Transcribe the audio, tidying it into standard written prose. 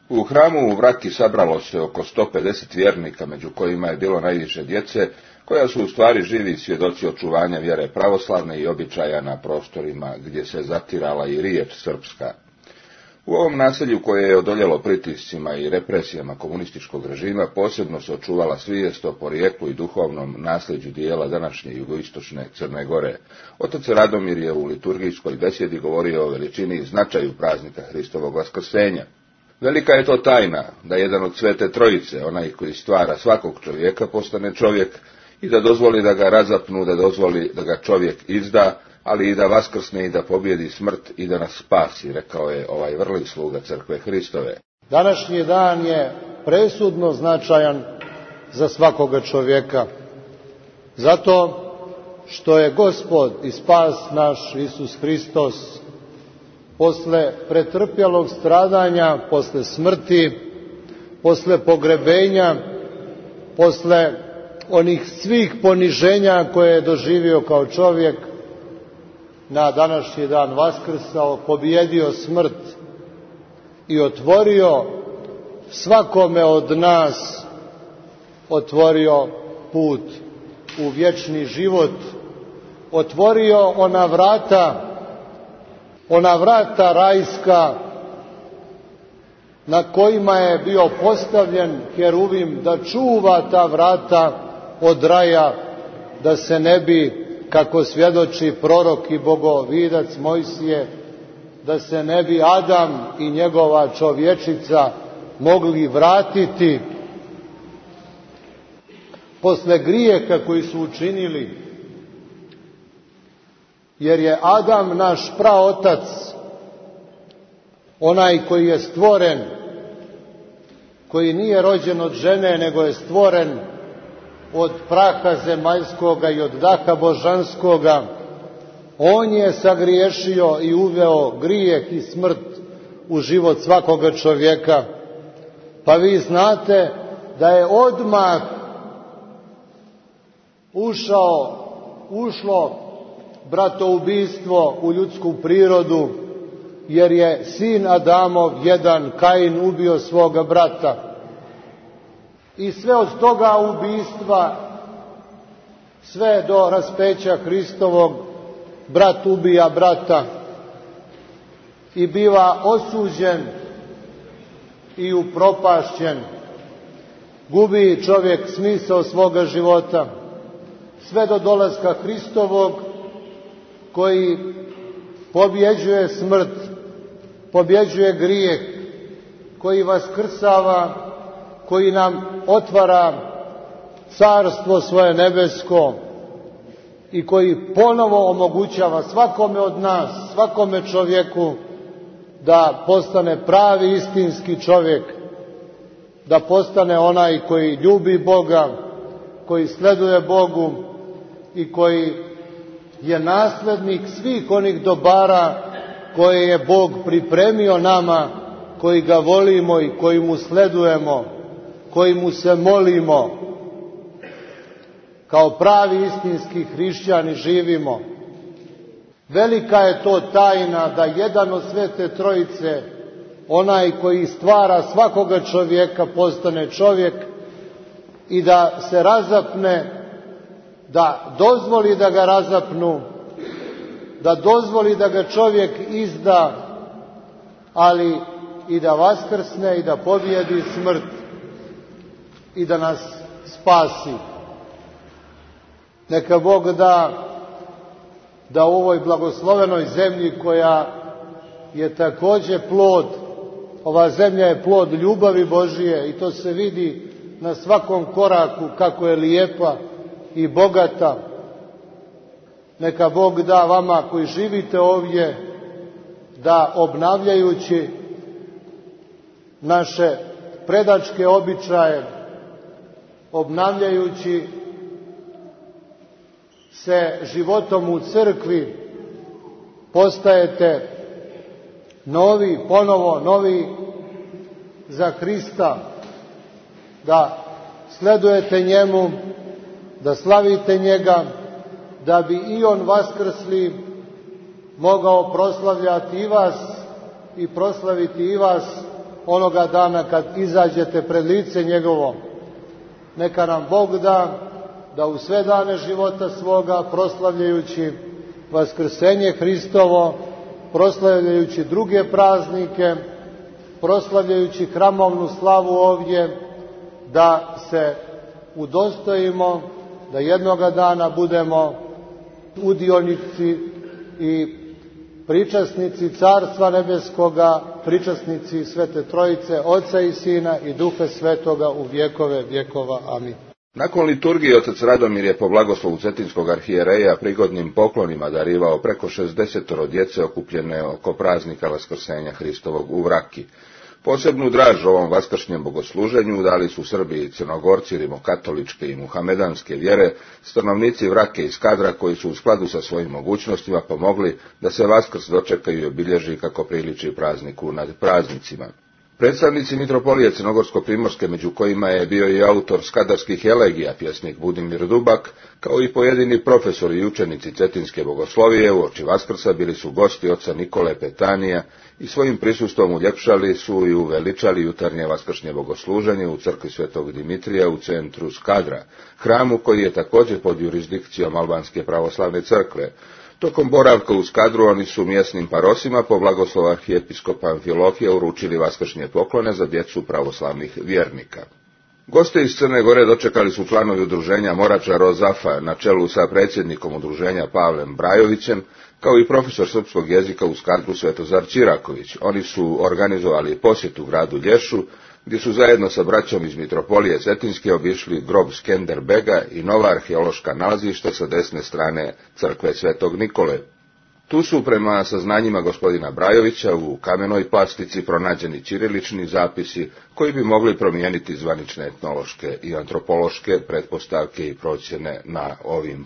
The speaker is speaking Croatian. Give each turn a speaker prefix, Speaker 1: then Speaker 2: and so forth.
Speaker 1: U hramu u Vraki sabralo se oko 150 vjernika, među kojima je bilo najviše djece, koja su u stvari živi svjedoci očuvanja vjere pravoslavne i običaja na prostorima gdje se zatirala i riječ srpska. U ovom naselju, koje je odoljelo pritiscima i represijama komunističkog režima, posebno se očuvala svijest o porijeklu i duhovnom nasljeđu dijela današnje jugoistočne Crne Gore. Otac Radomir je u liturgijskoj besjedi govorio o veličini i značaju praznika Hristovog vaskrsenja. Velika je to tajna da jedan od Svete Trojice, onaj koji stvara svakog čovjeka, postane čovjek i da dozvoli da ga razapnu, da dozvoli da ga čovjek izda, ali i da vaskrsne i da pobjedi smrt i da nas spasi, rekao je ovaj vrli sluga Crkve Hristove.
Speaker 2: Današnji dan je presudno značajan za svakoga čovjeka, zato što je Gospod i spas naš Isus Hristos posle pretrpjelog stradanja, posle smrti, posle pogrebenja, posle onih svih poniženja koje je doživio kao čovjek, na današnji dan vaskrsao, pobjedio smrt i otvorio svakome od nas, otvorio put u vječni život, otvorio ona vrata rajska na kojima je bio postavljen heruvim da čuva ta vrata od raja, da se ne bi, kako svjedoči prorok i bogovidac Mojsije, da se ne bi Adam i njegova čovječica mogli vratiti posle grijeha koji su učinili, jer je Adam naš praotac, onaj koji je stvoren, koji nije rođen od žene, nego je stvoren od praha zemaljskoga i od daha božanskoga. On je sagriješio i uveo grijeh i smrt u život svakoga čovjeka. Pa vi znate da je odmah ušlo bratoubistvo u ljudsku prirodu, jer je sin Adamov, jedan Kain, ubio svoga brata. I sve od toga ubistva, sve do raspeća Hristovog, brat ubija brata i biva osuđen i upropašćen. Gubi čovjek smisao svoga života, sve do dolaska Hristovog, koji pobjeđuje smrt, pobjeđuje grijeh, koji vaskrsava, koji nam otvara carstvo svoje nebesko i koji ponovo omogućava svakome od nas, svakome čovjeku, da postane pravi istinski čovjek, da postane onaj koji ljubi Boga, koji sleduje Bogu i koji je naslednik svih onih dobara koje je Bog pripremio nama, koji ga volimo i koji mu sledujemo, koji mu se molimo, kao pravi istinski hrišćani živimo. Velika je to tajna da jedan od Svete Trojice, onaj koji stvara svakoga čovjeka, postane čovjek i da se razapne, da dozvoli da ga razapnu, da dozvoli da ga čovjek izda, ali i da vaskrsne i da pobjedi smrt i da nas spasi. Neka Bog da u ovoj blagoslovenoj zemlji, koja je također plod, ova zemlja je plod ljubavi Božije i to se vidi na svakom koraku kako je lijepa i bogata. Neka Bog da vama koji živite ovdje, da obnavljajući naše predačke običaje, obnavljajući se životom u crkvi, postajete ponovo novi za Hrista, da sledujete njemu, da slavite njega, da bi i on vaskrsli mogao proslavljati i vas i proslaviti i vas onoga dana kad izađete pred lice njegovo. Neka nam Bog da u sve dane života svoga, proslavljajući Vaskrsenje Hristovo, proslavljajući druge praznike, proslavljajući hramovnu slavu ovdje, da se udostojimo, da jednoga dana budemo udionici i pričasnici Carstva Nebeskoga, pričasnici Svete Trojice, Oca i Sina i Duha Svetoga u vjekove vjekova. Amin.
Speaker 1: Nakon liturgije otac Radomir je po blagoslovu cetinskog arhijereja prigodnim poklonima darivao preko 60 djece okupljene oko praznika Vaskrsenja Hristovog u Vraki. Posebnu draž ovom vaskršnjem bogosluženju dali su Srbi i Crnogorci rimokatoličke i muhamedanske vjere, stanovnici Vrake i Skadra koji su u skladu sa svojim mogućnostima pomogli da se Vaskrs dočeka i obilježi kako priliči prazniku nad praznicima. Predstavnici mitropolije Crnogorsko-primorske, među kojima je bio i autor skadarskih elegija, pjesnik Budimir Dubak, kao i pojedini profesori i učenici cetinske bogoslovije, uoči Vaskrsa bili su gosti oca Nikole Petanija i svojim prisustvom uljepšali su i uveličali jutarnje vaskršnje bogosluženje u crkvi Svetog Dimitrija u centru Skadra, hramu koji je također pod jurisdikcijom Albanske pravoslavne crkve. Tokom boravka u Skadru oni su mjesnim parosima po blagoslovu arhijepiskopa Amfilohija uručili vaskršnje poklone za djecu pravoslavnih vjernika. Goste iz Crne Gore dočekali su članovi udruženja Morača Rozafa na čelu sa predsjednikom udruženja Pavlem Brajovićem, kao i profesor srpskog jezika u Skadru Svetozar Čiraković. Oni su organizovali posjetu gradu Lješu, gdje su zajedno sa braćom iz mitropolije Cetinske obišli grob Skenderbega i nova arheološka nalazišta sa desne strane crkve Svetog Nikole. Tu su, prema saznanjima gospodina Brajovića, u kamenoj plastici pronađeni ćirilični zapisi koji bi mogli promijeniti zvanične etnološke i antropološke pretpostavke i procjene na ovim